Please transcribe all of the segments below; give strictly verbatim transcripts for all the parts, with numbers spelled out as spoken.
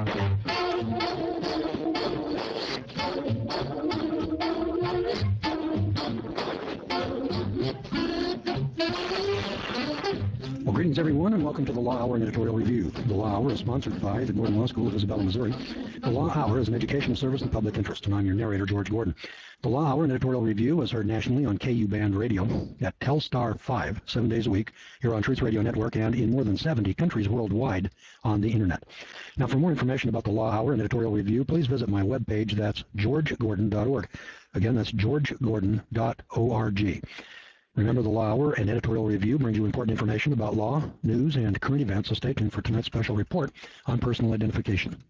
Well, greetings, everyone, and welcome to the Law Hour and Editorial Review. The Law Hour is sponsored by the Gordon Law School of Isabella, Missouri. The Law Hour is an educational service in the public interest, and I'm your narrator, George Gordon. The Law Hour and Editorial Review is heard nationally on K U Band Radio at Telstar five, seven days a week, here on Truth Radio Network, and in more than seventy countries worldwide on the Internet. Now, for more information about the Law Hour and Editorial Review, please visit my webpage. That's george gordon dot org. Again, that's george gordon dot org. Remember, the Law Hour and Editorial Review brings you important information about law, news, and current events, so stay tuned for tonight's special report on personal identification.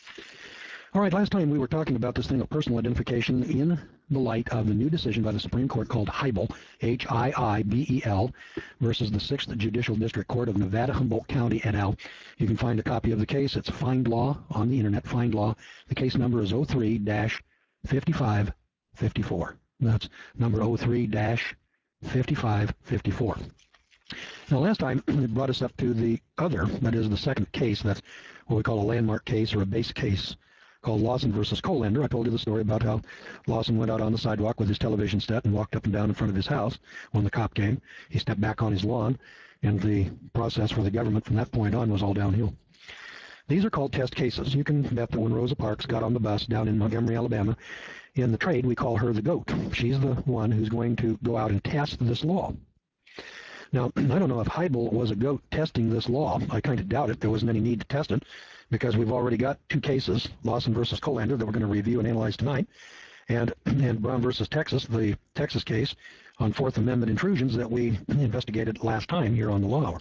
All right, last time we were talking about this thing of personal identification in the light of the new decision by the Supreme Court called Hibel, H I I B E L, versus the sixth Judicial District Court of Nevada, Humboldt County, et al. You can find a copy of the case. It's Find Law on the Internet, Find Law. The case number is oh three dash fifty-five fifty-four. That's number oh three dash fifty-five fifty-four. Now, last time it brought us up to the other, that is the second case. That's what we call a landmark case or a base case, called Lawson versus Colander. I told you the story about how Lawson went out on the sidewalk with his television set and walked up and down in front of his house when the cop came. He stepped back on his lawn, and the process for the government from that point on was all downhill. These are called test cases. You can bet that when Rosa Parks got on the bus down in Montgomery, Alabama, in the trade we call her the GOAT. She's the one who's going to go out and test this law. Now, I don't know if Hibel was a GOAT testing this law. I kind of doubt it. There wasn't any need to test it because we've already got two cases, Lawson versus Colander, that we're going to review and analyze tonight, and, and Brown versus Texas, the Texas case on Fourth Amendment intrusions that we investigated last time here on the Law Hour.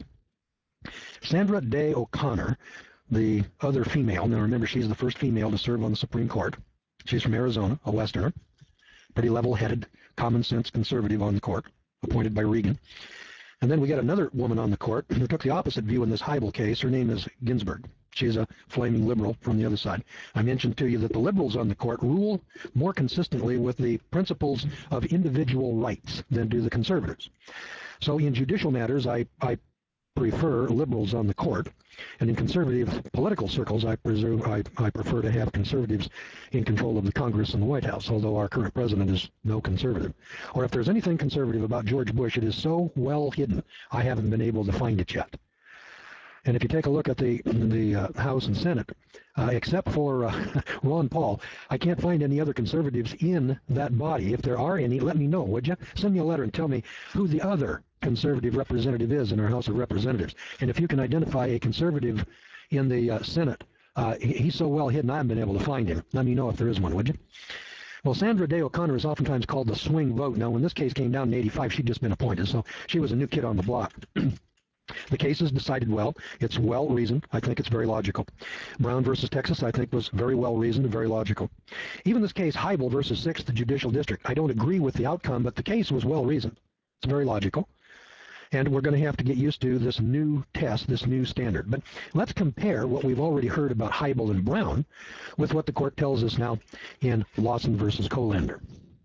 Sandra Day O'Connor, the other female, now remember she's the first female to serve on the Supreme Court. She's from Arizona, a Westerner, pretty level-headed, common-sense conservative on the court, appointed by Reagan. And then we got another woman on the court who took the opposite view in this Hibel case. Her name is Ginsburg. She's a flaming liberal from the other side. I mentioned to you that the liberals on the court rule more consistently with the principles of individual rights than do the conservatives. So in judicial matters, I, I prefer liberals on the court, and in conservative political circles, I presume I, I prefer to have conservatives in control of the Congress and the White House, although our current president is no conservative. Or if there's anything conservative about George Bush, it is so well hidden, I haven't been able to find it yet. And if you take a look at the, the uh, House and Senate, uh, except for uh, Ron Paul, I can't find any other conservatives in that body. If there are any, let me know, would you? Send me a letter and tell me who the other conservative representative is in our House of Representatives. And if you can identify a conservative in the uh, Senate, uh, he's so well hidden I haven't been able to find him. Let me know if there is one, would you? Well, Sandra Day O'Connor is oftentimes called the swing vote. Now, when this case came down in eighty-five, she'd just been appointed, so she was a new kid on the block. The case is decided well. It's well-reasoned. I think it's very logical. Brown versus Texas, I think, was very well-reasoned and very logical. Even this case, Hibel versus sixth Judicial District, I don't agree with the outcome, but the case was well-reasoned. It's very logical. And we're going to have to get used to this new test, this new standard. But let's compare what we've already heard about Hibel and Brown with what the court tells us now in Lawson versus Colander.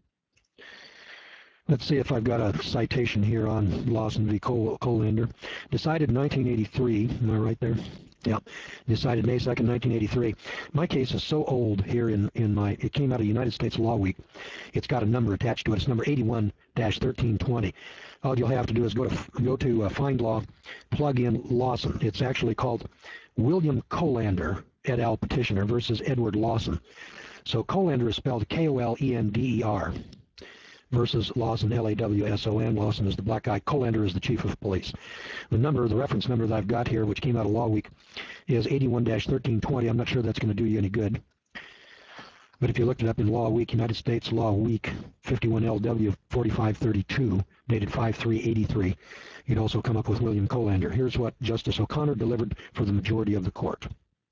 Let's see if I've got a citation here on Lawson v. Col Colander. Decided in nineteen eighty-three. Am I right there? Yeah. Decided May second, nineteen eighty-three. My case is so old here in, in my, it came out of United States Law Week. It's got a number attached to it. It's number eighty-one dash thirteen twenty. All you'll have to do is go to, go to uh, Find Law, plug in Lawson. It's actually called William Colander et al. Petitioner versus Edward Lawson. So Colander is spelled K O L E N D E R. Versus Lawson, L A W S O N. Lawson is the black guy. Colander is the chief of police. The number, the reference number that I've got here, which came out of Law Week, is eighty-one dash thirteen twenty. I'm not sure that's going to do you any good. But if you looked it up in Law Week, United States Law Week, fifty-one L W forty-five thirty-two, dated five three eighty-three, you'd also come up with William Colander. Here's what Justice O'Connor delivered for the majority of the court.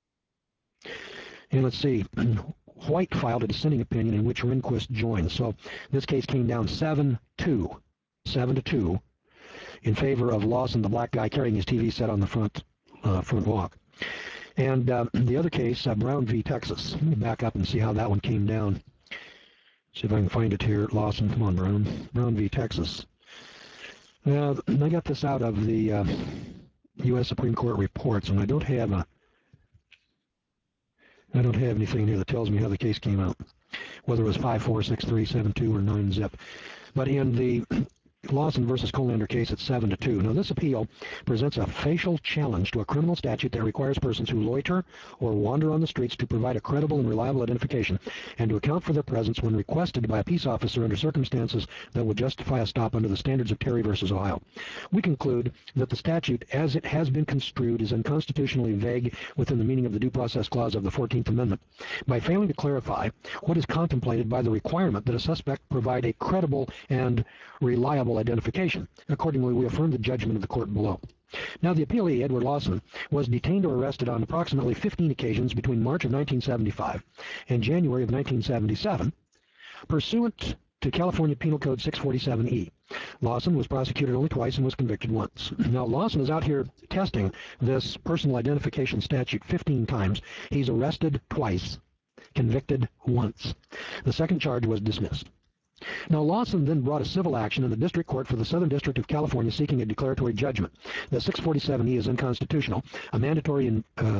And let's see. White filed a dissenting opinion in which Rehnquist joined. So this case came down seven two, seven to two, in favor of Lawson, the black guy carrying his T V set on the front uh, front walk. And uh, the other case, uh, Brown v. Texas. Let me back up and see how that one came down. See if I can find it here. Lawson, come on, Brown. Brown v. Texas. Now, I got this out of the uh, U S Supreme Court reports, and I don't have a I don't have anything here that tells me how the case came out, whether it was five four, six three, seven two, or nine zip. But in the Lawson versus Colander case at seven to two. Now, this appeal presents a facial challenge to a criminal statute that requires persons who loiter or wander on the streets to provide a credible and reliable identification and to account for their presence when requested by a peace officer under circumstances that would justify a stop under the standards of Terry versus Ohio. We conclude that the statute, as it has been construed, is unconstitutionally vague within the meaning of the Due Process Clause of the fourteenth Amendment by failing to clarify what is contemplated by the requirement that a suspect provide a credible and reliable identification. Accordingly, we affirm the judgment of the court below. Now, the appealee, Edward Lawson, was detained or arrested on approximately fifteen occasions between March of nineteen seventy-five and January of nineteen seventy-seven, pursuant to California Penal Code six forty-seven E. Lawson was prosecuted only twice and was convicted once. Now, Lawson is out here testing this personal identification statute fifteen times. He's arrested twice, convicted once. The second charge was dismissed. Now, Lawson then brought a civil action in the District Court for the Southern District of California seeking a declaratory judgment that six forty-seven E is unconstitutional, a mandatory in, uh,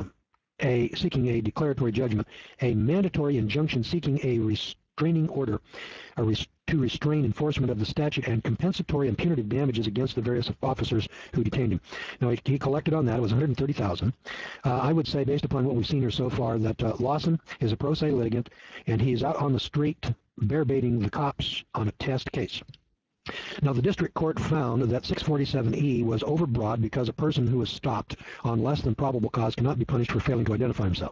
a seeking a declaratory judgment, a mandatory injunction seeking a restraining order a res to restrain enforcement of the statute, and compensatory and punitive damages against the various officers who detained him. Now, he, he collected on that. It was one hundred thirty thousand dollars. Uh, I would say, based upon what we've seen here so far, that uh, Lawson is a pro se litigant, and he's out on the street bear baiting the cops on a test case. Now, the district court found that six forty-seven E was overbroad because a person who is stopped on less than probable cause cannot be punished for failing to identify himself.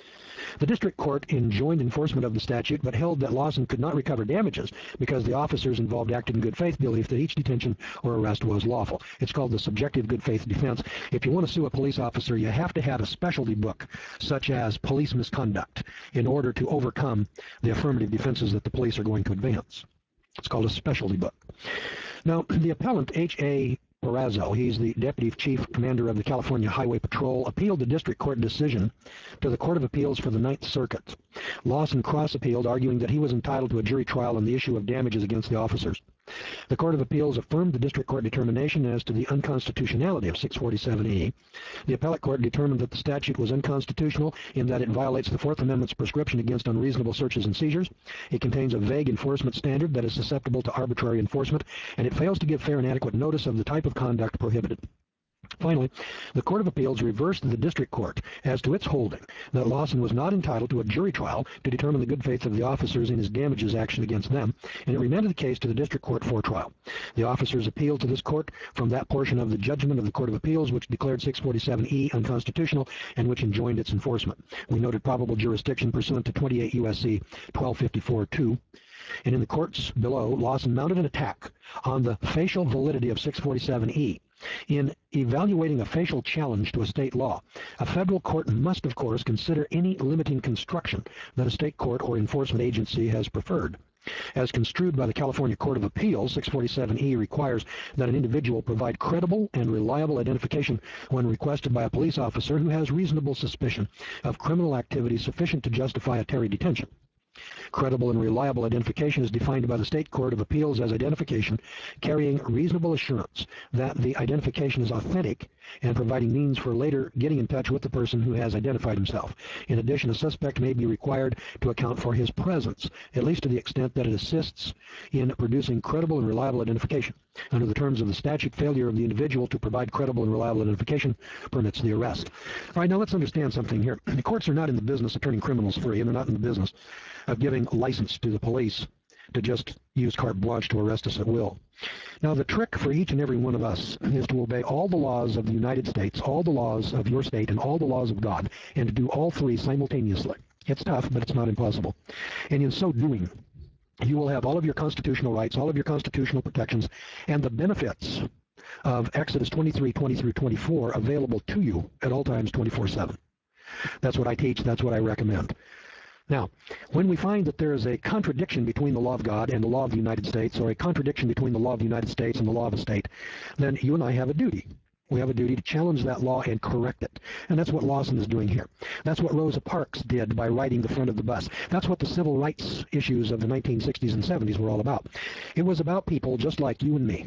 The district court enjoined enforcement of the statute, but held that Lawson could not recover damages because the officers involved acted in good faith belief that each detention or arrest was lawful. It's called the subjective good faith defense. If you want to sue a police officer, you have to have a specialty book, such as police misconduct, in order to overcome the affirmative defenses that the police are going to advance. It's called a specialty book. Now, the appellant, H A Barrazo, he's the Deputy Chief Commander of the California Highway Patrol, appealed the district court decision to the Court of Appeals for the Ninth Circuit. Lawson cross-appealed, arguing that he was entitled to a jury trial on the issue of damages against the officers. The Court of Appeals affirmed the district court determination as to the unconstitutionality of six forty-seven E. The appellate court determined that the statute was unconstitutional in that it violates the Fourth Amendment's prescription against unreasonable searches and seizures. It contains a vague enforcement standard that is susceptible to arbitrary enforcement, and it fails to give fair and adequate notice of the type of conduct prohibited. Finally, the Court of Appeals reversed the district court as to its holding that Lawson was not entitled to a jury trial to determine the good faith of the officers in his damages action against them, and it remanded the case to the district court for trial. The officers appealed to this court from that portion of the judgment of the Court of Appeals which declared six forty-seven E unconstitutional and which enjoined its enforcement. We noted probable jurisdiction pursuant to twenty-eight U S C twelve fifty-four two. And in the courts below, Lawson mounted an attack on the facial validity of six forty-seven E. In evaluating a facial challenge to a state law, a federal court must, of course, consider any limiting construction that a state court or enforcement agency has preferred. As construed by the California Court of Appeals, six forty-seven E requires that an individual provide credible and reliable identification when requested by a police officer who has reasonable suspicion of criminal activity sufficient to justify a Terry detention. Credible and reliable identification is defined by the State Court of Appeals as identification carrying reasonable assurance that the identification is authentic and providing means for later getting in touch with the person who has identified himself. In addition, a suspect may be required to account for his presence, at least to the extent that it assists in producing credible and reliable identification. Under the terms of the statute, failure of the individual to provide credible and reliable identification permits the arrest. All right, now let's understand something here. The courts are not in the business of turning criminals free, and they're not in the business of giving license to the police to just use carte blanche to arrest us at will. Now, the trick for each and every one of us is to obey all the laws of the United States, all the laws of your state, and all the laws of God, and to do all three simultaneously. It's tough, but it's not impossible. And in so doing, you will have all of your constitutional rights, all of your constitutional protections, and the benefits of Exodus twenty-three, twenty through twenty-four available to you at all times twenty-four seven. That's what I teach. That's what I recommend. Now, when we find that there is a contradiction between the law of God and the law of the United States, or a contradiction between the law of the United States and the law of a state, then you and I have a duty. We have a duty to challenge that law and correct it. And that's what Lawson is doing here. That's what Rosa Parks did by riding the front of the bus. That's what the civil rights issues of the nineteen sixties and seventies were all about. It was about people just like you and me,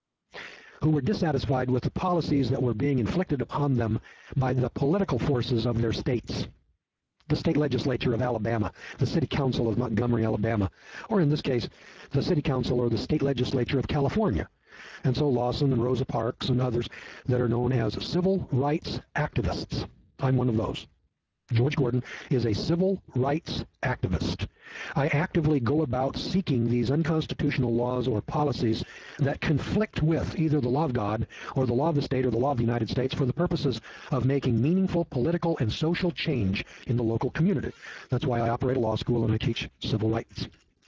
who were dissatisfied with the policies that were being inflicted upon them by the political forces of their states. the state legislature of Alabama, the city council of Montgomery, Alabama, or in this case, the city council or the state legislature of California. And so Lawson and Rosa Parks and others that are known as civil rights activists. I'm one of those. George Gordon is a civil rights activist. I actively go about seeking these unconstitutional laws or policies that conflict with either the law of God or the law of the state or the law of the United States for the purposes of making meaningful political and social change in the local community. That's why I operate a law school and I teach civil rights.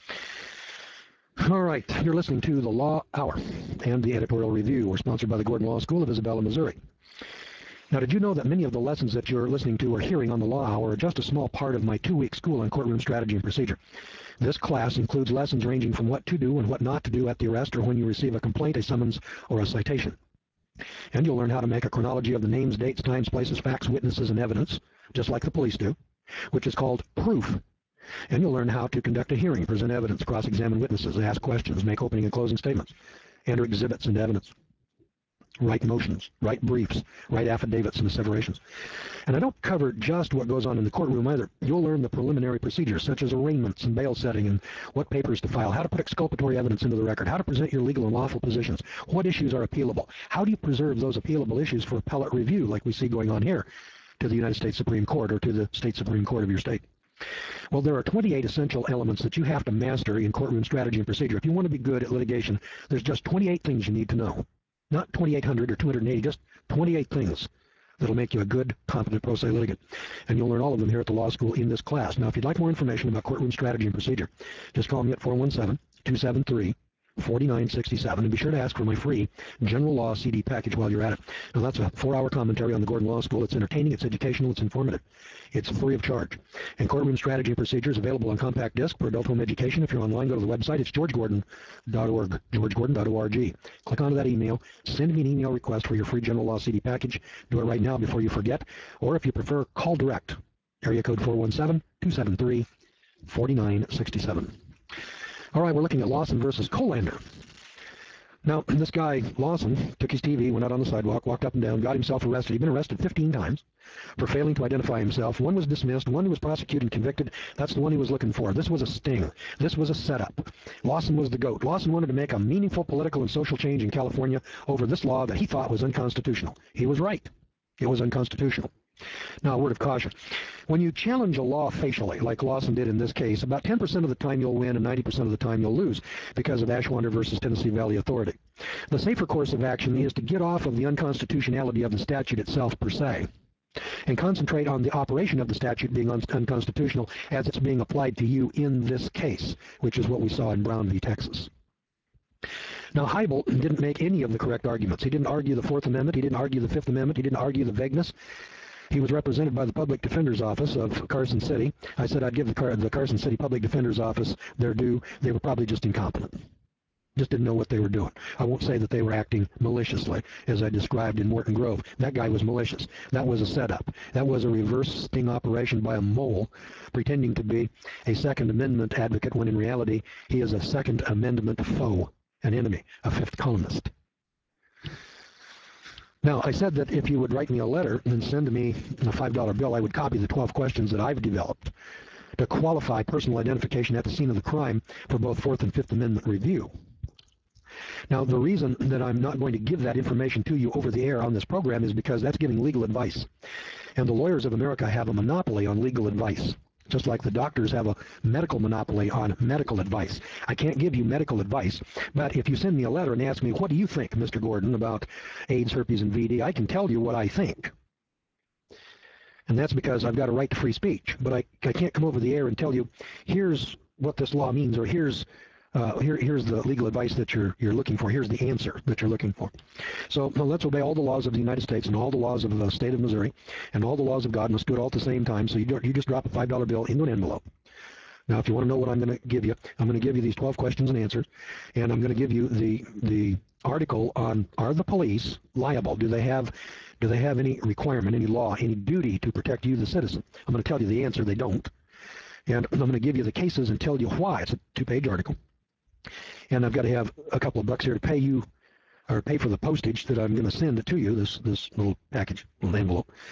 All right, you're listening to The Law Hour and the editorial review. We're sponsored by the Gordon Law School of Isabella, Missouri. Now, did you know that many of the lessons that you're listening to or hearing on the Law Hour are just a small part of my two-week school on courtroom strategy and procedure? This class includes lessons ranging from what to do and what not to do at the arrest or when you receive a complaint, a summons, or a citation. And you'll learn how to make a chronology of the names, dates, times, places, facts, witnesses, and evidence, just like the police do, which is called proof. And you'll learn how to conduct a hearing, present evidence, cross-examine witnesses, ask questions, make opening and closing statements, enter exhibits and evidence, write motions, write briefs, write affidavits and asseverations. And I don't cover just what goes on in the courtroom either. You'll learn the preliminary procedures, such as arraignments and bail setting and what papers to file, how to put exculpatory evidence into the record, how to present your legal and lawful positions, what issues are appealable, how do you preserve those appealable issues for appellate review like we see going on here to the United States Supreme Court or to the state Supreme Court of your state. Well, there are twenty-eight essential elements that you have to master in courtroom strategy and procedure. If you want to be good at litigation, there's just twenty-eight things you need to know. Not twenty-eight hundred or two hundred eighty, just twenty-eight things that'll make you a good, competent pro se litigant. And you'll learn all of them here at the law school in this class. Now, if you'd like more information about courtroom strategy and procedure, just call me at four one seven, two seven three, four nine six seven, and be sure to ask for my free General Law C D package while you're at it. Now, that's a four-hour commentary on the Gordon Law School. It's entertaining, it's educational, it's informative. It's free of charge. And courtroom strategy and procedure is available on compact disc for adult home education. If you're online, go to the website. It's george gordon dot org, george gordon dot org. Click onto that email. Send me an email request for your free General Law C D package. Do it right now before you forget. Or if you prefer, call direct. Area code four one seven, two seven three, four nine six seven. All right, we're looking at Lawson versus Colander. Now, this guy, Lawson, took his T V, went out on the sidewalk, walked up and down, got himself arrested. He'd been arrested fifteen times for failing to identify himself. One was dismissed. One was prosecuted and convicted. That's the one he was looking for. This was a sting. This was a setup. Lawson was the goat. Lawson wanted to make a meaningful political and social change in California over this law that he thought was unconstitutional. He was right. It was unconstitutional. Now, a word of caution. When you challenge a law facially, like Lawson did in this case, about ten percent of the time you'll win and ninety percent of the time you'll lose because of Ashwander versus Tennessee Valley Authority. The safer course of action is to get off of the unconstitutionality of the statute itself per se and concentrate on the operation of the statute being un unconstitutional as it's being applied to you in this case, which is what we saw in Brown v. Texas. Now, Heibel didn't make any of the correct arguments. He didn't argue the Fourth Amendment. He didn't argue the Fifth Amendment. He didn't argue the vagueness. He was represented by the Public Defender's Office of Carson City. I said I'd give the, Car the Carson City Public Defender's Office their due. They were probably just incompetent. Just didn't know what they were doing. I won't say that they were acting maliciously, as I described in Morton Grove. That guy was malicious. That was a setup. That was a reverse sting operation by a mole pretending to be a Second Amendment advocate when in reality he is a Second Amendment foe, an enemy, a fifth columnist. Now, I said that if you would write me a letter and send me a five dollar bill, I would copy the twelve questions that I've developed to qualify personal identification at the scene of the crime for both Fourth and Fifth Amendment review. Now, the reason that I'm not going to give that information to you over the air on this program is because that's giving legal advice. And the lawyers of America have a monopoly on legal advice, just like the doctors have a medical monopoly on medical advice. I can't give you medical advice, but if you send me a letter and ask me, what do you think, Mister Gordon, about AIDS, herpes, and V D, I can tell you what I think. And that's because I've got a right to free speech. But I, I can't come over the air and tell you, here's what this law means, or here's Uh, here, here's the legal advice that you're, you're looking for. Here's the answer that you're looking for. So well, let's obey all the laws of the United States and all the laws of the state of Missouri and all the laws of God, and let's do it all at the same time. So you, don't, you just drop a five dollar bill into an envelope. Now, if you want to know what I'm going to give you, I'm going to give you these twelve questions and answers, and I'm going to give you the, the article on, are the police liable? Do they have, do they have any requirement, any law, any duty to protect you, the citizen? I'm going to tell you the answer, they don't. And I'm going to give you the cases and tell you why. It's a two-page article. And I've got to have a couple of bucks here to pay you, or pay for the postage that I'm going to send it to you, this, this little package, little envelope.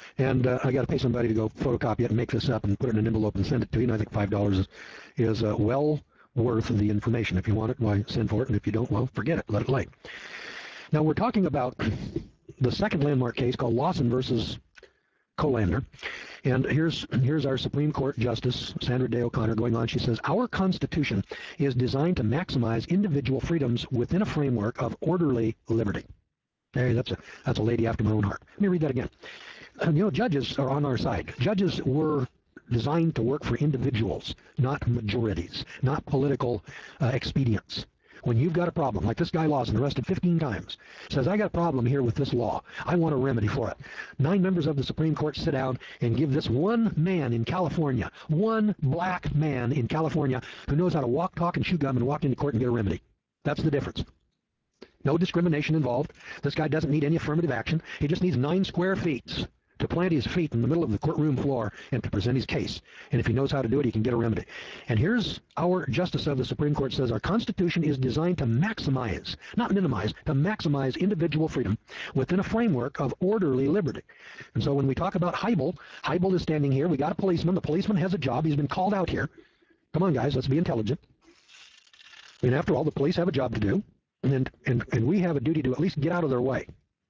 and uh, I got to pay somebody to go photocopy it and make this up and put it in an envelope and send it to you. And I think five dollars is, is uh, well worth the information. If you want it, why send for it, and if you don't, well, forget it, let it lay. Now we're talking about the second landmark case called Lawson versus Colander. And here's here's our Supreme Court Justice, Sandra Day O'Connor, going on. She says, our Constitution is designed to maximize individual freedoms within a framework of orderly liberty. Hey, that's a, that's a lady after my own heart. Let me read that again. And, you know, judges are on our side. Judges were designed to work for individuals, not majorities, not political uh, expedients. When you've got a problem, like this guy Lawson, arrested fifteen times, says, I got a problem here with this law. I want a remedy for it. Nine members of the Supreme Court sit down and give this one man in California, one black man in California who knows how to walk, talk, and chew gum and walk into court and get a remedy. That's the difference. No discrimination involved. This guy doesn't need any affirmative action. He just needs nine square feet to plant his feet in the middle of the courtroom floor and to present his case. And if he knows how to do it, he can get a remedy. And here's our Justice of the Supreme Court says, our Constitution is designed to maximize, not minimize, to maximize individual freedom within a framework of orderly liberty. And so when we talk about Heibel, Heibel is standing here. We got a policeman. The policeman has a job. He's been called out here. Come on, guys, let's be intelligent. And after all, the police have a job to do. And, and, and we have a duty to at least get out of their way.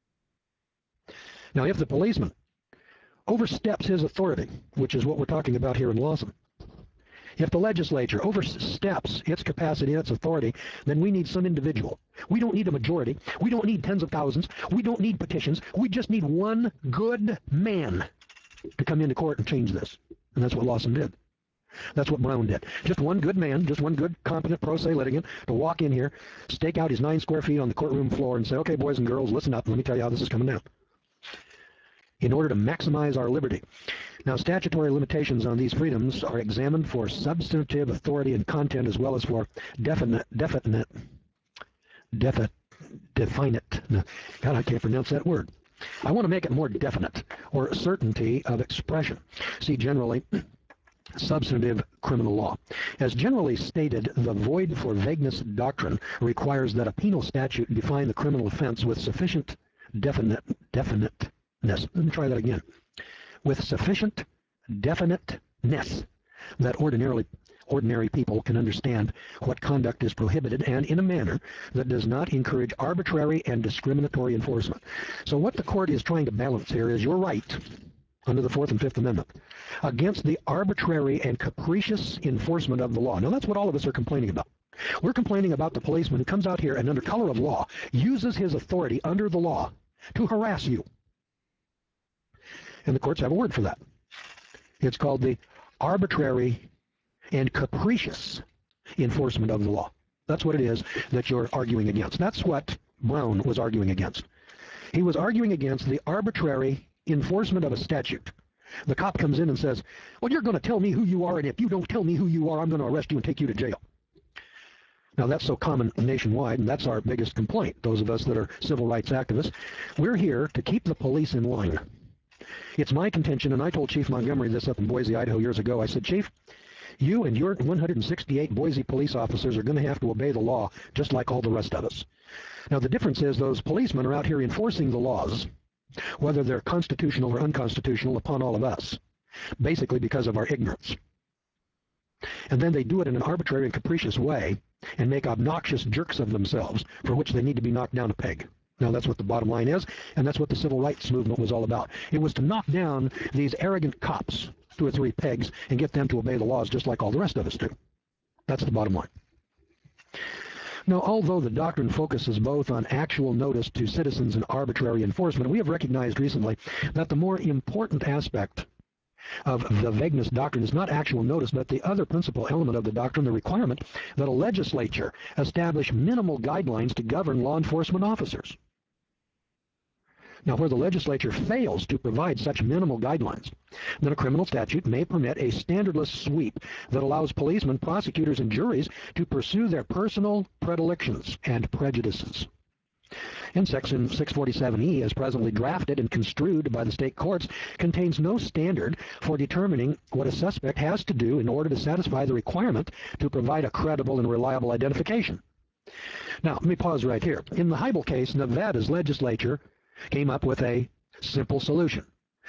Now, if the policeman oversteps his authority, which is what we're talking about here in Lawson, if the legislature oversteps its capacity and its authority, then we need some individual. We don't need a majority. We don't need tens of thousands. We don't need petitions. We just need one good man to come into court and change this. And that's what Lawson did. That's what Brown did. Just one good man, just one good, competent pro se litigant to walk in here, stake out his nine square feet on the courtroom floor and say, okay, boys and girls, listen up. Let me tell you how this is coming down. In order to maximize our liberty. Now, statutory limitations on these freedoms are examined for substantive authority and content as well as for definite, definite, definite, definite. God, I can't pronounce that word. I want to make it more definite, or certainty of expression. See, generally, substantive criminal law. As generally stated, the void for vagueness doctrine requires that a penal statute define the criminal offense with sufficient definite, definiteness. Let me try that again. With sufficient definiteness that ordinarily ordinary people can understand what conduct is prohibited and in a manner that does not encourage arbitrary and discriminatory enforcement. So what the court is trying to balance here is your right under the Fourth and Fifth Amendment against the arbitrary and capricious enforcement of the law. Now, that's what all of us are complaining about. We're complaining about the policeman who comes out here and under color of law uses his authority under the law to harass you. And the courts have a word for that. It's called the arbitrary and capricious enforcement of the law. That's what it is that you're arguing against. That's what Brown was arguing against. He was arguing against the arbitrary enforcement of a statute. The cop comes in and says, well, you're going to tell me who you are, and if you don't tell me who you are, I'm going to arrest you and take you to jail. Now, that's so common nationwide, and that's our biggest complaint, those of us that are civil rights activists. We're here to keep the police in line. It's my contention, and I told Chief Montgomery this up in Boise, Idaho years ago. I said, Chief, you and your one hundred sixty-eight Boise police officers are going to have to obey the law just like all the rest of us. Now, the difference is those policemen are out here enforcing the laws, whether they're constitutional or unconstitutional, upon all of us, basically because of our ignorance. And then they do it in an arbitrary and capricious way and make obnoxious jerks of themselves for which they need to be knocked down a peg. Now, that's what the bottom line is, and that's what the civil rights movement was all about. It was to knock down these arrogant cops, two or three pegs, and get them to obey the laws just like all the rest of us do. That's the bottom line. Now, although the doctrine focuses both on actual notice to citizens and arbitrary enforcement, we have recognized recently that the more important aspect of the vagueness doctrine is not actual notice, but the other principal element of the doctrine, the requirement that a legislature establish minimal guidelines to govern law enforcement officers. Now, where the legislature fails to provide such minimal guidelines, then a criminal statute may permit a standardless sweep that allows policemen, prosecutors, and juries to pursue their personal predilections and prejudices. And Section six forty-seven E, as presently drafted and construed by the state courts, contains no standard for determining what a suspect has to do in order to satisfy the requirement to provide a credible and reliable identification. Now, let me pause right here. In the Heibel case, Nevada's legislature came up with a simple solution.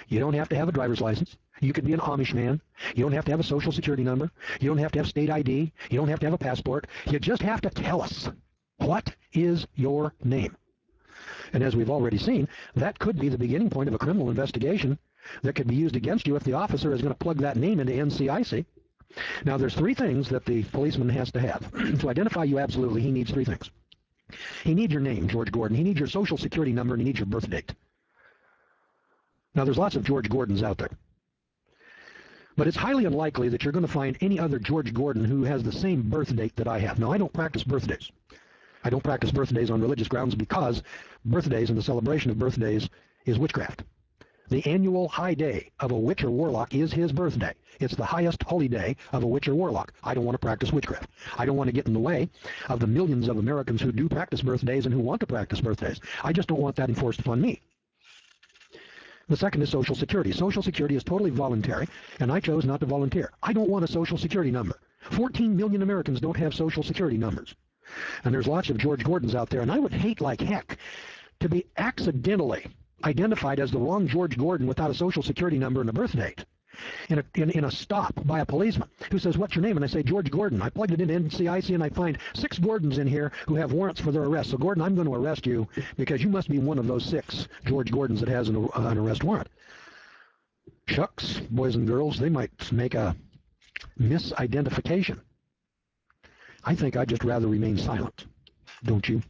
You don't have to have a driver's license. You could be an Amish man. You don't have to have a social security number. You don't have to have state I D. You don't have to have a passport. You just have to tell us, what is your name? And as we've already seen, that could be the beginning point of a criminal investigation that could be used against you if the officer is going to plug that name into N C I C. Now, there's three things that the policeman has to have. To identify you absolutely, he needs three things. He needs your name, George Gordon. He needs your social security number, and he needs your birth date. Now, there's lots of George Gordons out there. But it's highly unlikely that you're going to find any other George Gordon who has the same birth date that I have. Now, I don't practice birthdays. I don't practice birthdays on religious grounds because birthdays and the celebration of birthdays is witchcraft. The annual high day of a witch or warlock is his birthday. It's the highest holy day of a witch or warlock. I don't want to practice witchcraft. I don't want to get in the way of the millions of Americans who do practice birthdays and who want to practice birthdays. I just don't want that enforced upon me. The second is Social Security. Social Security is totally voluntary, and I chose not to volunteer. I don't want a Social Security number. fourteen million Americans don't have Social Security numbers. And there's lots of George Gordons out there, and I would hate like heck to be accidentally identified as the wrong George Gordon without a Social Security number and a birth date in a, in, in a stop by a policeman who says, what's your name? And I say, George Gordon. I plugged it into N C I C and I find six Gordons in here who have warrants for their arrest. So, Gordon, I'm going to arrest you because you must be one of those six George Gordons that has an, uh, an arrest warrant. Shucks, boys and girls, they might make a misidentification. I think I'd just rather remain silent, don't you?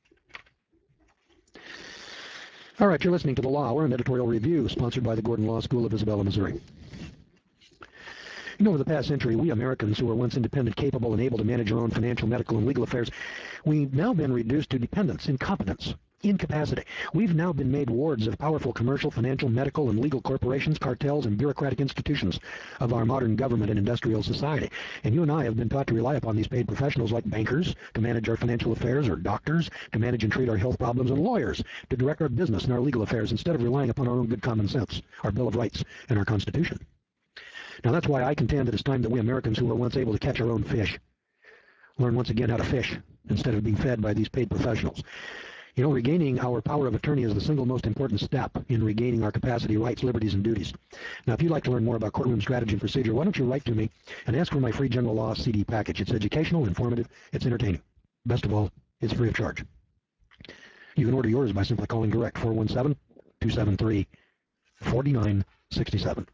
All right, you're listening to The Law Hour, an editorial review sponsored by the Gordon Law School of Isabella, Missouri. You know, over the past century, we Americans who were once independent, capable, and able to manage our own financial, medical, and legal affairs, we've now been reduced to dependence, incompetence, incapacity. We've now been made wards of powerful commercial, financial, medical, and legal corporations, cartels, and bureaucratic institutions of our modern government and industrial society. And you and I have been taught to rely upon these paid professionals like bankers to manage our financial affairs, or doctors to manage and treat our health problems, and lawyers to direct our business and our legal affairs instead of relying upon our own good common sense, our Bill of Rights, and our Constitution. Now, that's why I contend that it's time that we Americans who were once able to catch our own fish learn once again how to fish instead of being fed by these paid professionals. You know, regaining our power of attorney is the single most important step in regaining our capacity, rights, liberties, and duties. Now, if you'd like to learn more about courtroom strategy and procedure, why don't you write to me and ask for my free general law C D package. It's educational, informative, it's entertaining. Best of all, it's free of charge. You can order yours by simply calling direct four one seven, two seven three, four nine six seven.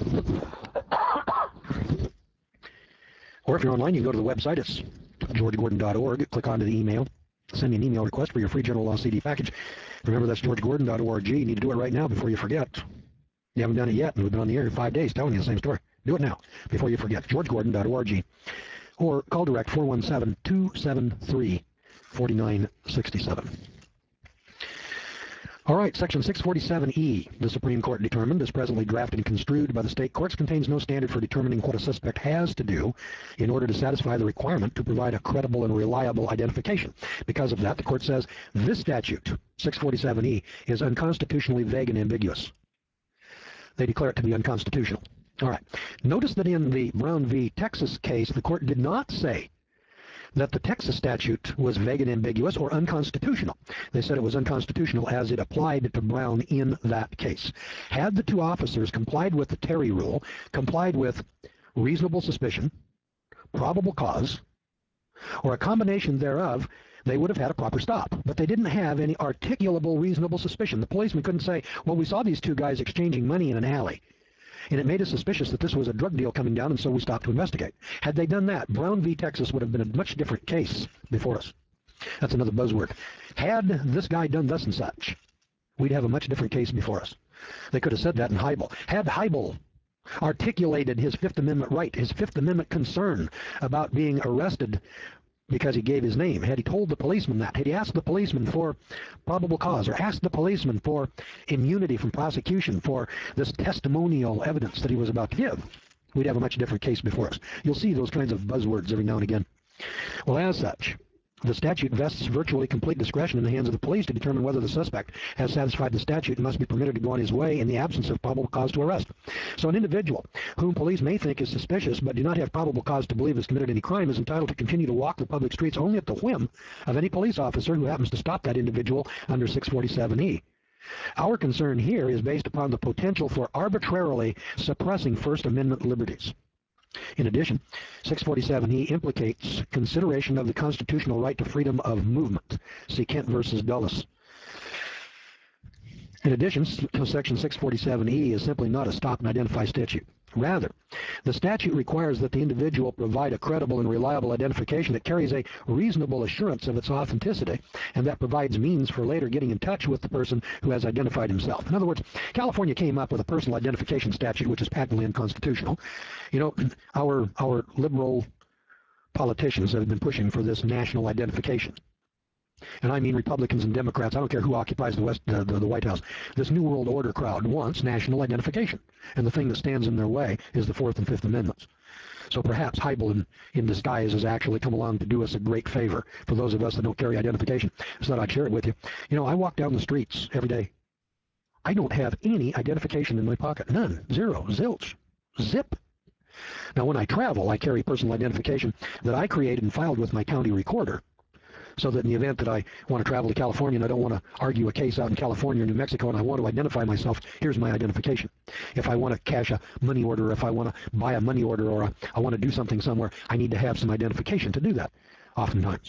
Or if you're online, you can go to the website. It's george gordon dot org. Click onto the email. Send me an email request for your free general law C D package. Remember, that's george gordon dot org. You need to do it right now before you forget. You haven't done it yet, and we've been on the air five days telling you the same story. Do it now before you forget. george gordon dot org. Or call direct four one seven, two seven three, four nine six seven. All right, Section six forty-seven E, the Supreme Court determined, as presently drafted and construed by the state courts, contains no standard for determining what a suspect has to do in order to satisfy the requirement to provide a credible and reliable identification. Because of that, the court says this statute, six forty-seven E, is unconstitutionally vague and ambiguous. They declare it to be unconstitutional. All right. Notice that in the Brown v. Texas case, the court did not say that the Texas statute was vague and ambiguous or unconstitutional. They said it was unconstitutional as it applied to Brown in that case. Had the two officers complied with the Terry rule, complied with reasonable suspicion, probable cause, or a combination thereof, they would have had a proper stop. But they didn't have any articulable reasonable suspicion. The policeman couldn't say, well, we saw these two guys exchanging money in an alley, and it made us suspicious that this was a drug deal coming down, and so we stopped to investigate. Had they done that, Brown v. Texas would have been a much different case before us. That's another buzzword. Had this guy done thus and such, we'd have a much different case before us. They could have said that in Heibel. Had Heibel articulated his Fifth Amendment right, his Fifth Amendment concern about being arrested because he gave his name, had he told the policeman that, had he asked the policeman for probable cause, or asked the policeman for immunity from prosecution for this testimonial evidence that he was about to give, we'd have a much different case before us. You'll see those kinds of buzzwords every now and again. Well, as such, the statute vests virtually complete discretion in the hands of the police to determine whether the suspect has satisfied the statute and must be permitted to go on his way in the absence of probable cause to arrest. So an individual whom police may think is suspicious but do not have probable cause to believe has committed any crime is entitled to continue to walk the public streets only at the whim of any police officer who happens to stop that individual under six forty-seven E. Our concern here is based upon the potential for arbitrarily suppressing First Amendment liberties. In addition, six forty-seven E implicates consideration of the constitutional right to freedom of movement. See Kent versus Dulles. In addition, Section six forty-seven E is simply not a stop and identify statute. Rather, the statute requires that the individual provide a credible and reliable identification that carries a reasonable assurance of its authenticity and that provides means for later getting in touch with the person who has identified himself. In other words, California came up with a personal identification statute which is patently unconstitutional. You know, our, our liberal politicians have been pushing for this national identification. And I mean Republicans and Democrats. I don't care who occupies the West, the, the, the White House. This New World Order crowd wants national identification. And the thing that stands in their way is the Fourth and Fifth Amendments. So perhaps Heibel in, in disguise has actually come along to do us a great favor for those of us that don't carry identification. So that I'd share it with you. You know, I walk down the streets every day. I don't have any identification in my pocket. None. Zero. Zilch. Zip. Now, when I travel, I carry personal identification that I created and filed with my county recorder, so that in the event that I want to travel to California and I don't want to argue a case out in California or New Mexico and I want to identify myself, here's my identification. If I want to cash a money order, if I want to buy a money order, or a, I want to do something somewhere, I need to have some identification to do that, oftentimes.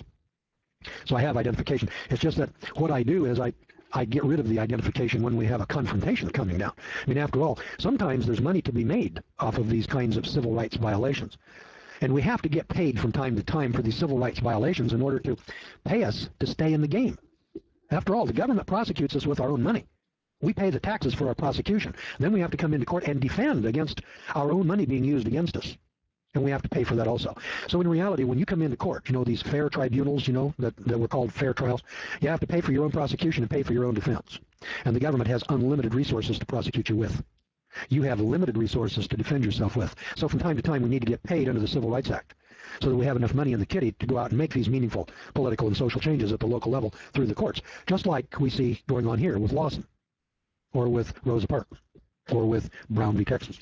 So I have identification. It's just that what I do is I, I get rid of the identification when we have a confrontation coming down. I mean, after all, sometimes there's money to be made off of these kinds of civil rights violations. And we have to get paid from time to time for these civil rights violations in order to pay us to stay in the game. After all, the government prosecutes us with our own money. We pay the taxes for our prosecution. Then we have to come into court and defend against our own money being used against us. And we have to pay for that also. So in reality, when you come into court, you know, these fair tribunals, you know, that, that were called fair trials, you have to pay for your own prosecution and pay for your own defense. And the government has unlimited resources to prosecute you with. You have limited resources to defend yourself with. So from time to time, we need to get paid under the Civil Rights Act so that we have enough money in the kitty to go out and make these meaningful political and social changes at the local level through the courts, just like we see going on here with Lawson or with Rosa Parks or with Brown v. Texas.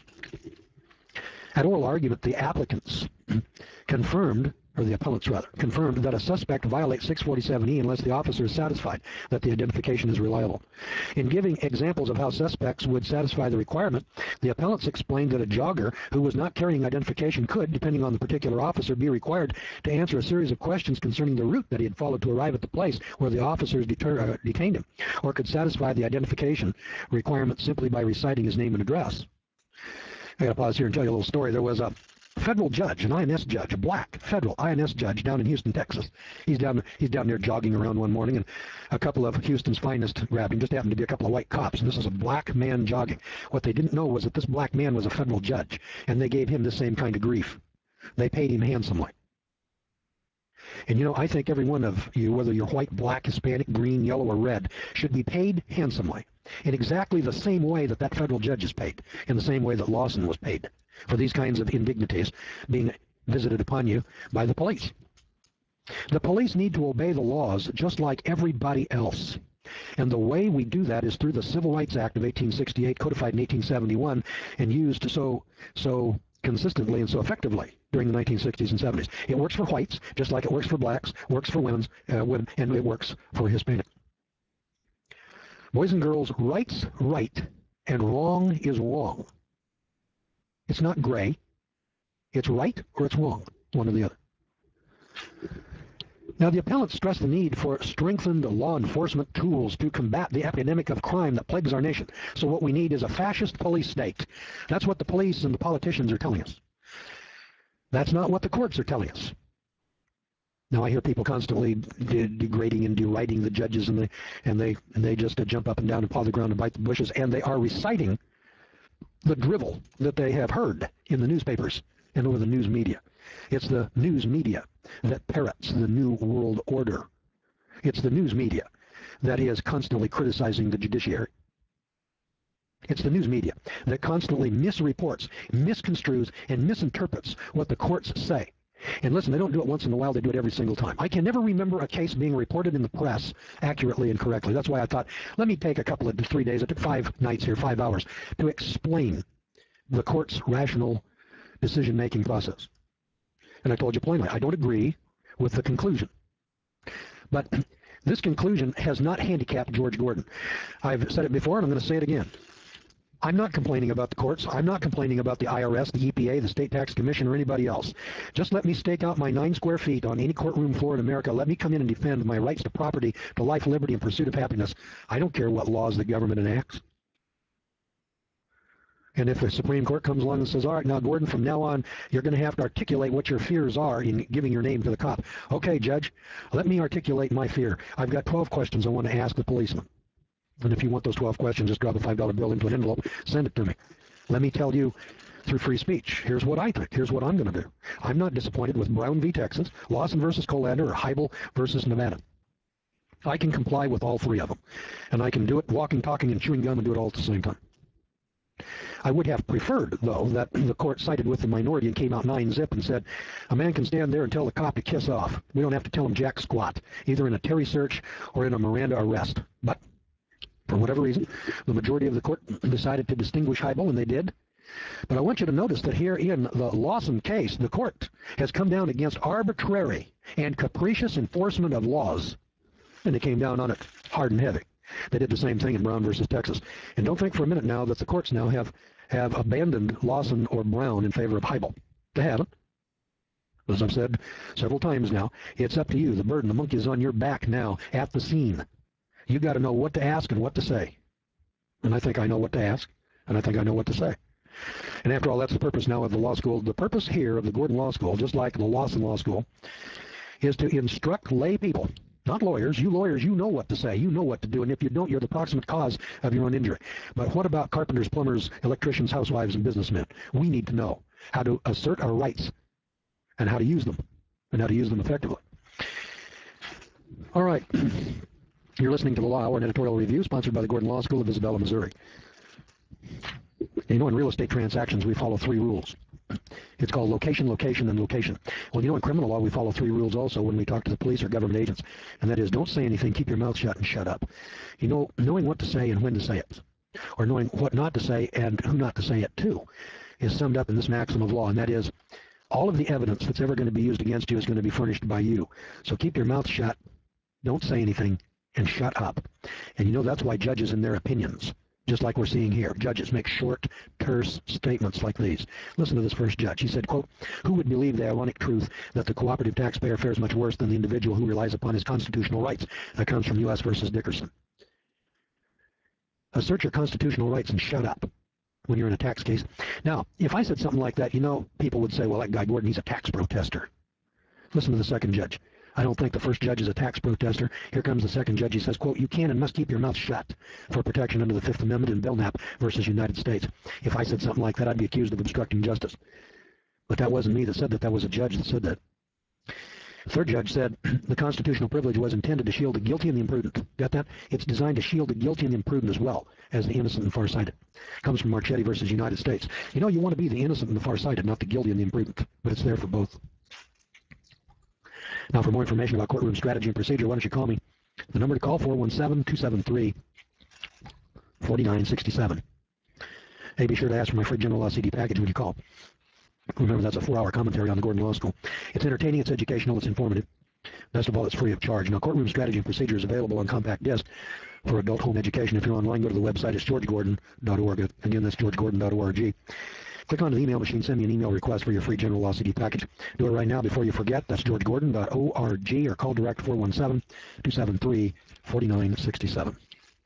At oral argument, the applicants confirmed, or the appellants rather, confirmed that a suspect violates six forty-seven E unless the officer is satisfied that the identification is reliable. In giving examples of how suspects would satisfy the requirement, the appellants explained that a jogger who was not carrying identification could, depending on the particular officer, be required to answer a series of questions concerning the route that he had followed to arrive at the place where the officers deter, uh, detained him, or could satisfy the identification requirement simply by reciting his name and address. I got to pause here and tell you a little story. There was a federal judge, an I N S judge, a black federal I N S judge down in Houston, Texas. He's down he's down there jogging around one morning, and a couple of Houston's finest grabbed him. Just happened to be a couple of white cops, and this is a black man jogging. What they didn't know was that this black man was a federal judge, and they gave him the same kind of grief. They paid him handsomely. And you know, I think every one of you, whether you're white, black, Hispanic, green, yellow, or red, should be paid handsomely in exactly the same way that that federal judge is paid, in the same way that Lawson was paid for these kinds of indignities being visited upon you by the police. The police need to obey the laws just like everybody else. And the way we do that is through the Civil Rights Act of eighteen sixty-eight, codified in eighteen seventy-one, and used so so consistently and so effectively during the nineteen sixties and seventies. It works for whites, just like it works for blacks, works for women's, uh, women, and it works for Hispanic. Boys and girls, right's right and wrong is wrong. It's not gray. It's right or it's wrong, one or the other. Now, the appellants stress the need for strengthened law enforcement tools to combat the epidemic of crime that plagues our nation. So what we need is a fascist police state. That's what the police and the politicians are telling us. That's not what the courts are telling us. Now, I hear people constantly de degrading and deriding the judges, and they and they and they just uh, jump up and down and paw the ground and bite the bushes, and they are reciting the drivel that they have heard in the newspapers and over the news media. It's the news media that parrots the New World Order. It's the news media that is constantly criticizing the judiciary. It's the news media that constantly misreports, misconstrues, and misinterprets what the courts say. And listen, they don't do it once in a while, they do it every single time. I can never remember a case being reported in the press accurately and correctly. That's why I thought, let me take a couple of three days, it took five nights here, five hours, to explain the court's rational decision-making process. And I told you plainly, I don't agree with the conclusion. But This conclusion has not handicapped George Gordon. I've said it before, and I'm going to say it again. I'm not complaining about the courts. I'm not complaining about the I R S, the E P A, the State Tax Commission, or anybody else. Just let me stake out my nine square feet on any courtroom floor in America. Let me come in and defend my rights to property, to life, liberty, and pursuit of happiness. I don't care what laws the government enacts. And if the Supreme Court comes along and says, all right, now, Gordon, from now on, you're going to have to articulate what your fears are in giving your name to the cop. Okay, Judge, let me articulate my fear. I've got twelve questions I want to ask the policeman. And if you want those twelve questions, just drop a five dollar bill into an envelope, send it to me. Let me tell you, through free speech, here's what I think. Here's what I'm going to do. I'm not disappointed with Brown v. Texas, Lawson versus Colander, or Heibel versus Nevada. I can comply with all three of them. And I can do it walking, talking, and chewing gum and do it all at the same time. I would have preferred, though, that the court sided with the minority and came out nine zip and said, a man can stand there and tell the cop to kiss off. We don't have to tell him jack squat, either in a Terry search or in a Miranda arrest. But for whatever reason, the majority of the court decided to distinguish Heibel, and they did. But I want you to notice that here in the Lawson case, the court has come down against arbitrary and capricious enforcement of laws, and they came down on it hard and heavy. They did the same thing in Brown versus Texas. And don't think for a minute now that the courts now have, have abandoned Lawson or Brown in favor of Heibel. They haven't. As I've said several times now, it's up to you. The burden, the monkey is on your back now at the scene. You got to know what to ask and what to say. And I think I know what to ask, and I think I know what to say. And after all, that's the purpose now of the law school. The purpose here of the Gordon Law School, just like the Lawson Law School, is to instruct lay people. Not lawyers. You lawyers, you know what to say. You know what to do. And if you don't, you're the proximate cause of your own injury. But what about carpenters, plumbers, electricians, housewives, and businessmen? We need to know how to assert our rights and how to use them and how to use them effectively. All right. You're listening to the Law Hour, an editorial review sponsored by the Gordon Law School of Isabella, Missouri. You know, in real estate transactions, we follow three rules. It's called location, location, and location. Well, you know, in criminal law, we follow three rules also when we talk to the police or government agents, and that is don't say anything, keep your mouth shut, and shut up. You know, knowing what to say and when to say it, or knowing what not to say and who not to say it to, is summed up in this maxim of law, and that is all of the evidence that's ever going to be used against you is going to be furnished by you. So keep your mouth shut, don't say anything, and shut up. And you know, that's why judges in their opinions, just like we're seeing here, judges make short, terse statements like these. Listen to this first judge. He said, quote, who would believe the ironic truth that the cooperative taxpayer fares much worse than the individual who relies upon his constitutional rights? That comes from U S versus Dickerson. Assert your constitutional rights and shut up when you're in a tax case. Now, if I said something like that, you know, people would say, well, that guy Gordon, he's a tax protester. Listen to the second judge. I don't think the first judge is a tax protester. Here comes the second judge. He says, quote, you can and must keep your mouth shut for protection under the Fifth Amendment in Belknap versus United States. If I said something like that, I'd be accused of obstructing justice. But that wasn't me that said that. That was a judge that said that. Third judge said the constitutional privilege was intended to shield the guilty and the imprudent. Got that? It's designed to shield the guilty and the imprudent as well as the innocent and farsighted. Comes from Marchetti versus United States. You know, you want to be the innocent and the farsighted, not the guilty and the imprudent. But it's there for both. Now, for more information about courtroom strategy and procedure, why don't you call me? The number to call, four one seven, two seven three, four nine six seven. Hey, be sure to ask for my free general law C D package when you call. Remember, that's a four-hour commentary on the Gordon Law School. It's entertaining, it's educational, it's informative. Best of all, it's free of charge. Now, courtroom strategy and procedure is available on compact disc for adult home education. If you're online, go to the website. It's george gordon dot org. Again, that's george gordon dot org. Click on the email machine, send me an email request for your free general law C D package. Do it right now before you forget. That's george gordon dot org, or call direct four one seven, two seven three, four nine six seven.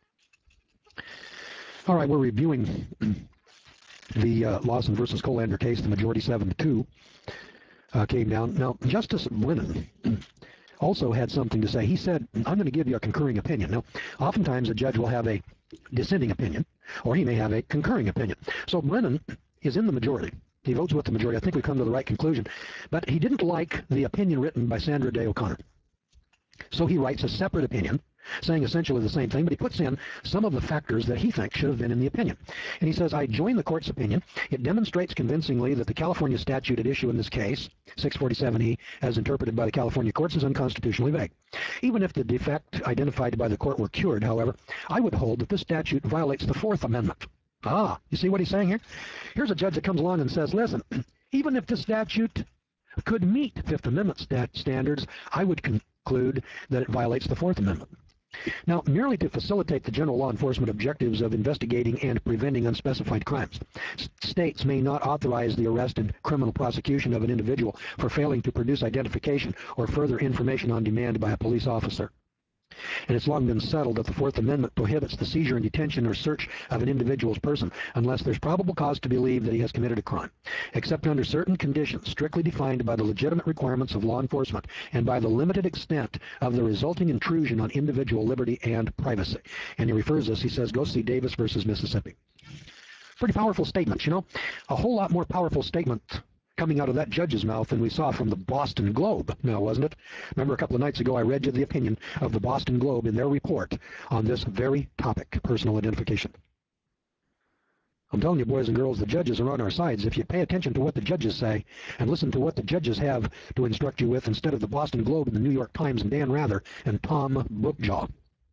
All right, we're reviewing the uh, Lawson versus Colander case. The majority seven to two uh, came down. Now, Justice Brennan also had something to say. He said, I'm going to give you a concurring opinion. Now, oftentimes a judge will have a dissenting opinion, or he may have a concurring opinion. So Brennan is in the majority. He votes with the majority. I think we've come to the right conclusion. But he didn't like the opinion written by Sandra Day O'Connor. So he writes a separate opinion, saying essentially the same thing, but he puts in some of the factors that he thinks should have been in the opinion. And he says, I join the court's opinion. It demonstrates convincingly that the California statute at issue in this case, six forty-seven E, as interpreted by the California courts, is unconstitutionally vague. Even if the defect identified by the court were cured, however, I would hold that this statute violates the Fourth Amendment. Ah, you see what he's saying here? Here's a judge that comes along and says, listen, even if the statute could meet Fifth Amendment stat standards, I would conclude that it violates the Fourth Amendment. Now, merely to facilitate the general law enforcement objectives of investigating and preventing unspecified crimes, states may not authorize the arrest and criminal prosecution of an individual for failing to produce identification or further information on demand by a police officer. And it's long been settled that the Fourth Amendment prohibits the seizure and detention or search of an individual's person unless there's probable cause to believe that he has committed a crime, except under certain conditions strictly defined by the legitimate requirements of law enforcement and by the limited extent of the resulting intrusion on individual liberty and privacy. And he refers this, he says, go see Davis versus Mississippi. Pretty powerful statements, you know. A whole lot more powerful statement coming out of that judge's mouth than we saw from the Boston Globe, now wasn't it? Remember a couple of nights ago I read you the opinion of the Boston Globe in their report on this very topic, personal identification. I'm telling you, boys and girls, the judges are on our sides. If you pay attention to what the judges say and listen to what the judges have to instruct you with instead of the Boston Globe and the New York Times and Dan Rather and Tom Brookjaw.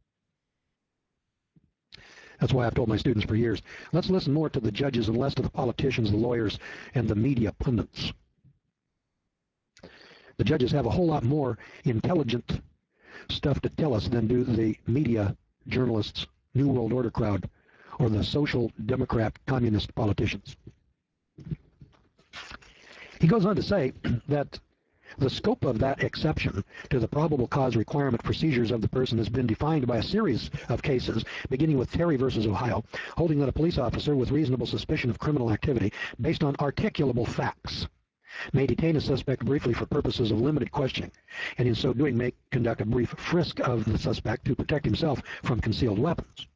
That's why I've told my students for years, let's listen more to the judges and less to the politicians, the lawyers, and the media pundits. The judges have a whole lot more intelligent stuff to tell us than do the media journalists, New World Order crowd, or the social democrat communist politicians. He goes on to say that the scope of that exception to the probable cause requirement for seizures of the person has been defined by a series of cases, beginning with Terry versus Ohio, holding that a police officer with reasonable suspicion of criminal activity based on articulable facts may detain a suspect briefly for purposes of limited questioning, and in so doing may conduct a brief frisk of the suspect to protect himself from concealed weapons.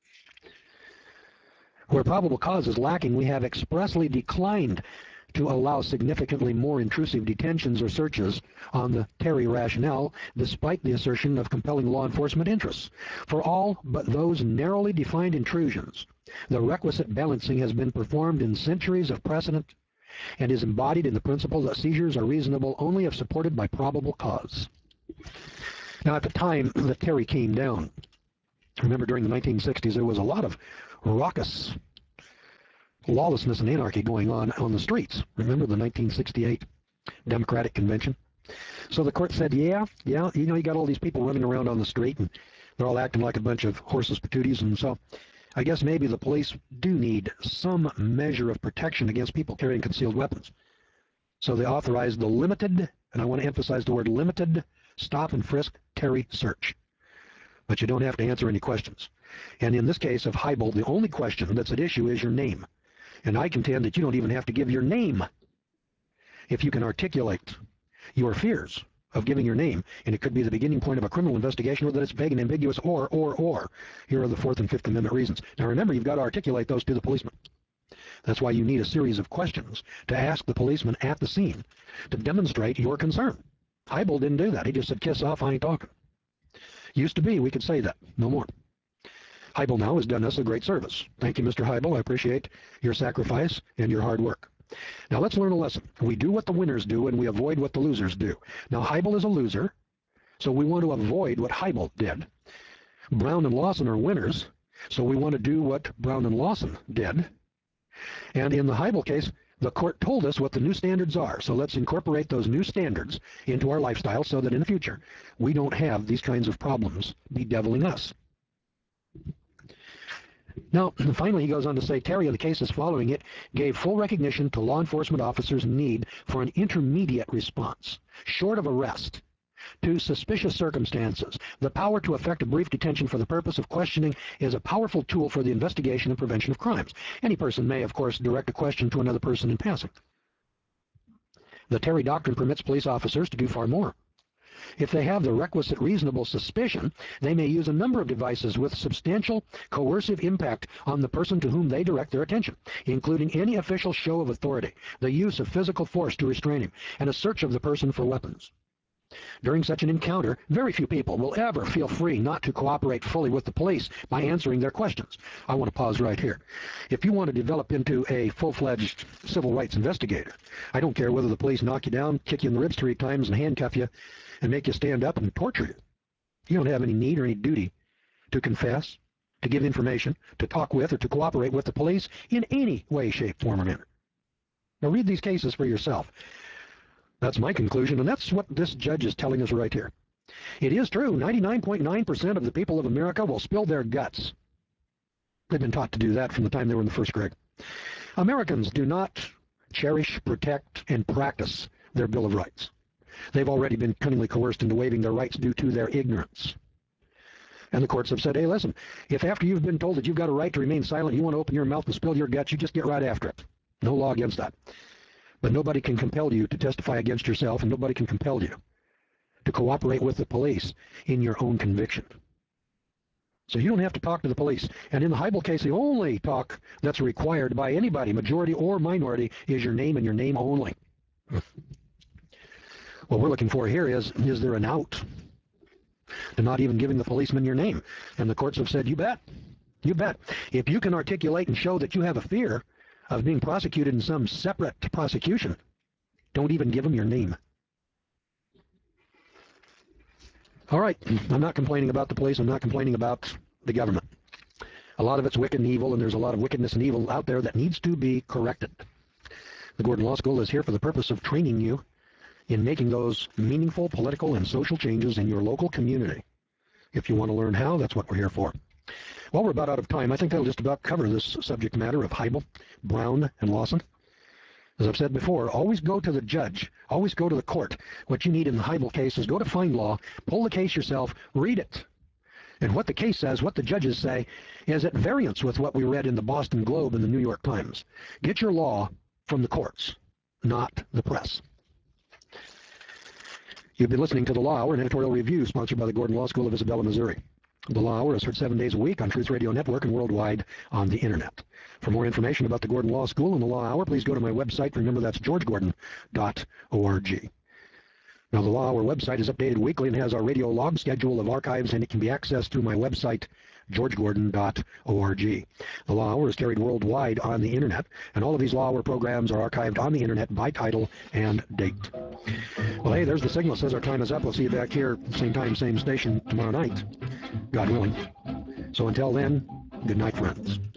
Where probable cause is lacking, we have expressly declined to allow significantly more intrusive detentions or searches on the Terry rationale, despite the assertion of compelling law enforcement interests. For all but those narrowly defined intrusions, the requisite balancing has been performed in centuries of precedent and is embodied in the principle that seizures are reasonable only if supported by probable cause. Now, at the time that Terry came down, remember during the nineteen sixties, there was a lot of raucous lawlessness and anarchy going on on the streets. Remember the nineteen sixty-eight Democratic Convention? So the court said, yeah, yeah, you know, you got all these people running around on the street, and they're all acting like a bunch of horseless patooties, and so I guess maybe the police do need some measure of protection against people carrying concealed weapons. So they authorized the limited, and I want to emphasize the word limited, stop and frisk Terry search. But you don't have to answer any questions. And in this case of Hybel, the only question that's at issue is your name. And I contend that you don't even have to give your name if you can articulate your fears of giving your name. And it could be the beginning point of a criminal investigation, or that it's vague and ambiguous, or, or, or. Here are the Fourth and Fifth Amendment reasons. Now remember, you've got to articulate those to the policeman. That's why you need a series of questions to ask the policeman at the scene to demonstrate your concern. Hybel didn't do that. He just said, kiss off, I ain't talking. Used to be, we could say that. No more. Hybel now has done us a great service. Thank you, Mister Hybel. I appreciate your sacrifice and your hard work. Now let's learn a lesson. We do what the winners do and we avoid what the losers do. Now Hybel is a loser, so we want to avoid what Hybel did. Brown and Lawson are winners, so we want to do what Brown and Lawson did. And in the Hybel case, the court told us what the new standards are, so let's incorporate those new standards into our lifestyle so that in the future we don't have these kinds of problems bedeviling us. Now, finally, he goes on to say, Terry, in the cases following it, gave full recognition to law enforcement officers' need for an intermediate response, short of arrest, to suspicious circumstances. The power to effect a brief detention for the purpose of questioning is a powerful tool for the investigation and prevention of crimes. Any person may, of course, direct a question to another person in passing. The Terry Doctrine permits police officers to do far more. If they have the requisite reasonable suspicion, they may use a number of devices with substantial coercive impact on the person to whom they direct their attention, including any official show of authority, the use of physical force to restrain him, and a search of the person for weapons. During such an encounter, very few people will ever feel free not to cooperate fully with the police by answering their questions. I want to pause right here. If you want to develop into a full-fledged civil rights investigator, I don't care whether the police knock you down, kick you in the ribs three times, and handcuff you, and make you stand up and torture you. You don't have any need or any duty to confess, to give information, to talk with, or to cooperate with the police in any way, shape, form, or manner. Now read these cases for yourself. That's my conclusion, and that's what this judge is telling us right here. It is true, ninety-nine point nine percent of the people of America will spill their guts. They've been taught to do that from the time they were in the first grade. Americans do not cherish, protect, and practice their Bill of Rights. They've already been cunningly coerced into waiving their rights due to their ignorance. And the courts have said, hey, listen, if after you've been told that you've got a right to remain silent, you want to open your mouth and spill your guts, you just get right after it. No law against that. But nobody can compel you to testify against yourself, and nobody can compel you to cooperate with the police in your own conviction. So you don't have to talk to the police. And in the Hybel case, the only talk that's required by anybody, majority or minority, is your name and your name only. What we're looking for here is, is there an out to not even giving the policeman your name? And the courts have said, you bet. You bet. If you can articulate and show that you have a fear of being prosecuted in some separate prosecution, don't even give them your name. All right, I'm not complaining about the police. I'm not complaining about the government. A lot of it's wicked and evil, and there's a lot of wickedness and evil out there that needs to be corrected. The Gordon Law School is here for the purpose of training you in making those meaningful political and social changes in your local community. If you want to learn how, that's what we're here for. Well, we're about out of time. I think that'll just about cover this subject matter of Hybel, Brown, and Lawson. As I've said before, always go to the judge. Always go to the court. What you need in the Hybel case is go to FindLaw, pull the case yourself, read it. And what the case says, what the judges say, is at variance with what we read in the Boston Globe and the New York Times. Get your law from the courts, not the press. You've been listening to The Law Hour, an editorial review sponsored by the Gordon Law School of Isabella, Missouri. The Law Hour is heard seven days a week on Truth Radio Network and worldwide on the Internet. For more information about the Gordon Law School and the Law Hour, please go to my website. Remember, that's george gordon dot org. Now, the Law Hour website is updated weekly and has our radio log schedule of archives, and it can be accessed through my website, george gordon dot org. The Law Hour is carried worldwide on the Internet, and all of these Law Hour programs are archived on the Internet by title and date. Well, hey, there's the signal. Says our time is up. We'll see you back here, same time, same station, tomorrow night, God willing. So until then, good night, friends.